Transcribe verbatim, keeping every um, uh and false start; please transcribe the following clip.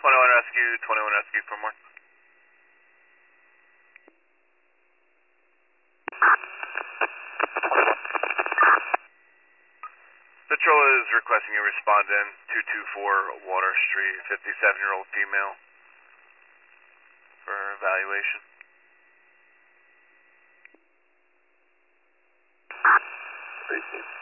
twenty-one Rescue, twenty-one Rescue for more. Patrol is requesting you respond in two two four Water Street, fifty-seven-year-old female for evaluation. Appreciate it.